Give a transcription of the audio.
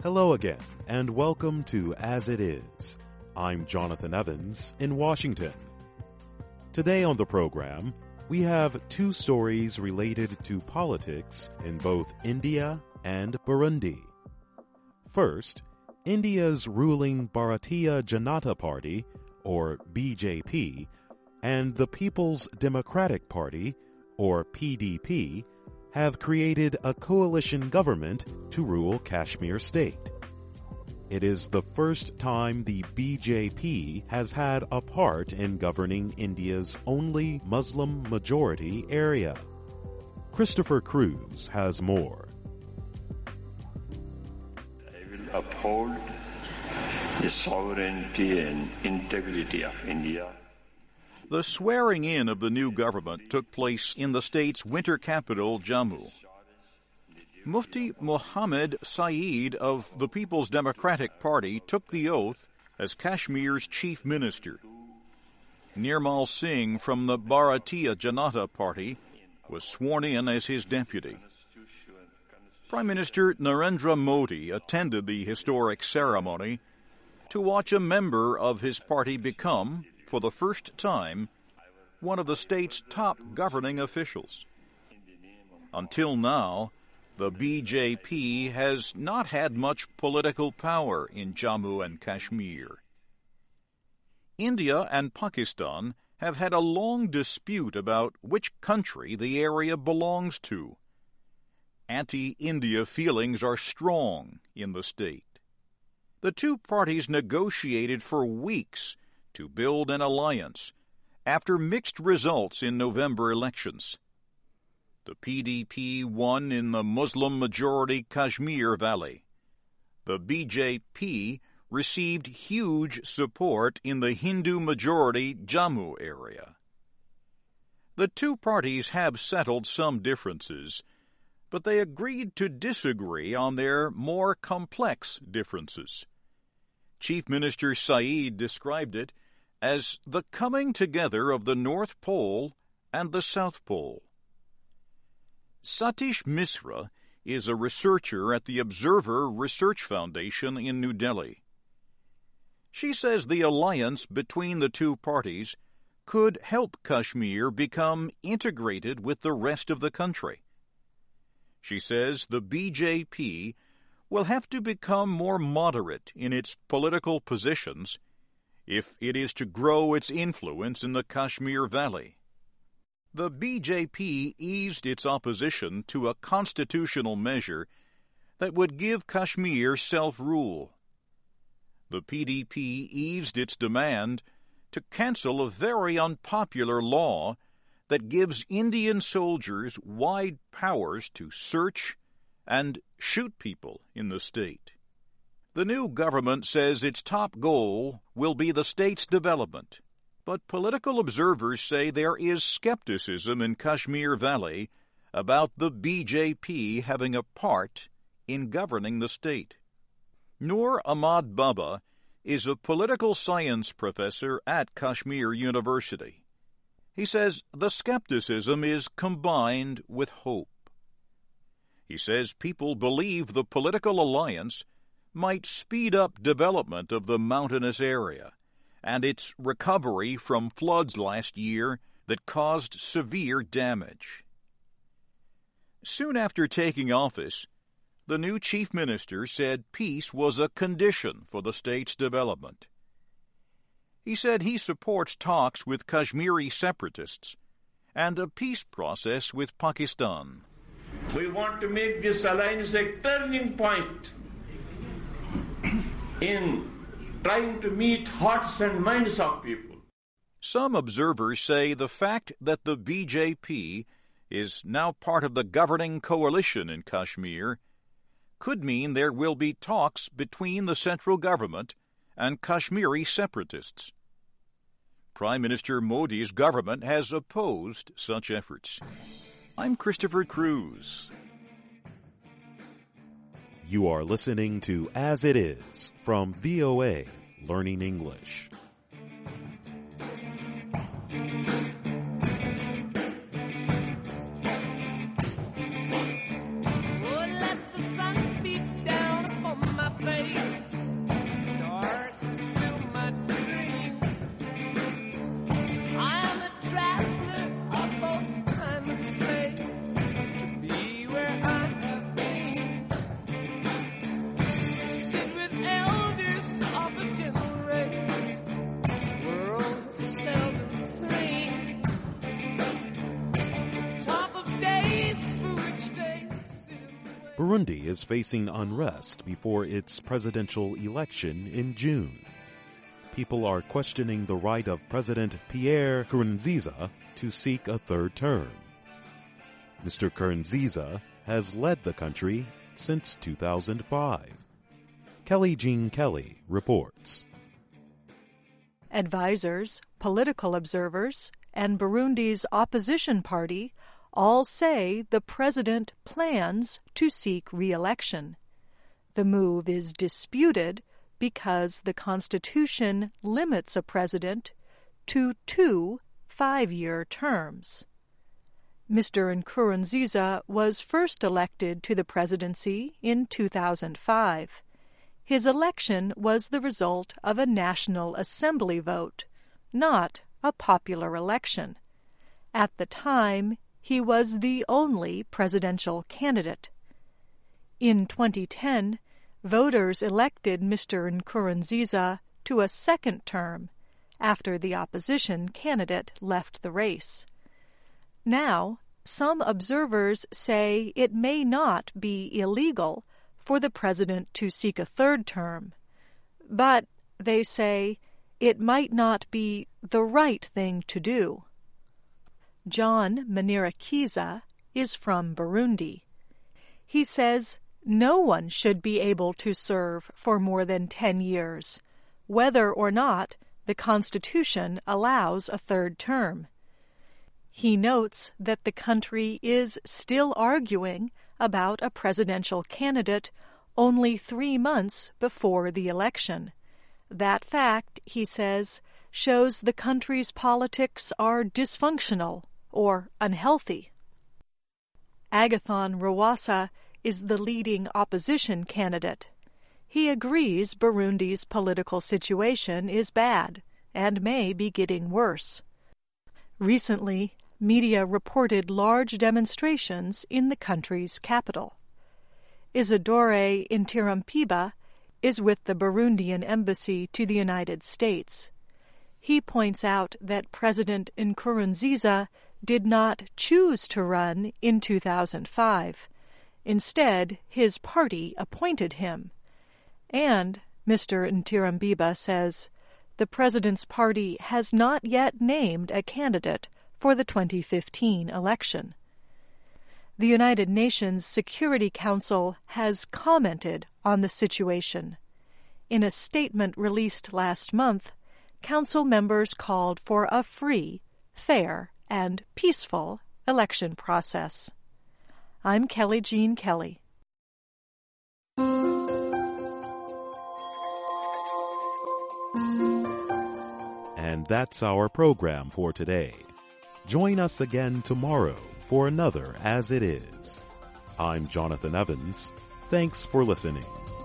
Hello again, and welcome to As It Is. I'm Jonathan Evans in Washington. Today on the program, we have two stories related to politics in both India and Burundi. First, India's ruling Bharatiya Janata Party, or BJP, and the People's Democratic Party, or PDP, have created a coalition government to rule Kashmir state. It is the first time the BJP has had a part in governing India's only Muslim-majority area. Christopher Cruz has more. I will uphold the sovereignty and integrity of India. The swearing-in of the new government took place in the state's winter capital, Jammu. Mufti Mohammed Saeed of the People's Democratic Party took the oath as Kashmir's chief minister. Nirmal Singh from the Bharatiya Janata Party was sworn in as his deputy. Prime Minister Narendra Modi attended the historic ceremony to watch a member of his party become, for the first time, one of the state's top governing officials. Until now, the BJP has not had much political power in Jammu and Kashmir. India and Pakistan have had a long dispute about which country the area belongs to. Anti-India feelings are strong in the state. The two parties negotiated for weeks to build an alliance after mixed results in November elections. The PDP won in the Muslim-majority Kashmir Valley. The BJP received huge support in the Hindu-majority Jammu area. The two parties have settled some differences, but they agreed to disagree on their more complex differences. Chief Minister Saeed described it as the coming together of the North Pole and the South Pole. Satish Misra is a researcher at the Observer Research Foundation in New Delhi. She says the alliance between the two parties could help Kashmir become integrated with the rest of the country. She says the BJP will have to become more moderate in its political positions if it is to grow its influence in the Kashmir Valley. The BJP eased its opposition to a constitutional measure that would give Kashmir self-rule. The PDP eased its demand to cancel a very unpopular law that gives Indian soldiers wide powers to search and shoot people in the state. The new government says its top goal will be the state's development, but political observers say there is skepticism in Kashmir Valley about the BJP having a part in governing the state. Noor Ahmad Baba is a political science professor at Kashmir University. He says the skepticism is combined with hope. He says people believe the political alliance might speed up development of the mountainous area and its recovery from floods last year that caused severe damage. Soon after taking office, the new chief minister said peace was a condition for the state's development. He said he supports talks with Kashmiri separatists and a peace process with Pakistan. We want to make this alliance a turning point in trying to meet hearts and minds of people. Some observers say the fact that the BJP is now part of the governing coalition in Kashmir could mean there will be talks between the central government and Kashmiri separatists. Prime Minister Modi's government has opposed such efforts. I'm Christopher Cruz. You are listening to As It Is from VOA Learning English. Oh, let the sun beat down upon my Burundi is facing unrest before its presidential election in June. People are questioning the right of President Pierre Nkurunziza to seek a third term. Mr. Nkurunziza has led the country since 2005. Kelly Jean Kelly reports. Advisors, political observers, and Burundi's opposition party all say the president plans to seek re-election. The move is disputed because the Constitution limits a president to 2 5-year terms. Mr. Nkurunziza was first elected to the presidency in 2005. His election was the result of a National Assembly vote, not a popular election. At the time, he was the only presidential candidate. In 2010, voters elected Mr. Nkurunziza to a second term after the opposition candidate left the race. Now, some observers say it may not be illegal for the president to seek a third term, but, they say, it might not be the right thing to do. John Manirakiza is from Burundi. He says no one should be able to serve for more than 10 years, whether or not the Constitution allows a third term. He notes that the country is still arguing about a presidential candidate only 3 months before the election. That fact, he says, shows the country's politics are dysfunctional or unhealthy. Agathon Rwasa is the leading opposition candidate. He agrees Burundi's political situation is bad and may be getting worse. Recently, media reported large demonstrations in the country's capital. Isidore Ntirampiba is with the Burundian embassy to the United States. He points out that President Nkurunziza did not choose to run in 2005. Instead, his party appointed him. And, Mr. Ntirampiba says, the president's party has not yet named a candidate for the 2015 election. The United Nations Security Council has commented on the situation. In a statement released last month, Council members called for a free, fair, and peaceful election process. I'm Kelly Jean Kelly. And that's our program for today. Join us again tomorrow for another As It Is. I'm Jonathan Evans. Thanks for listening.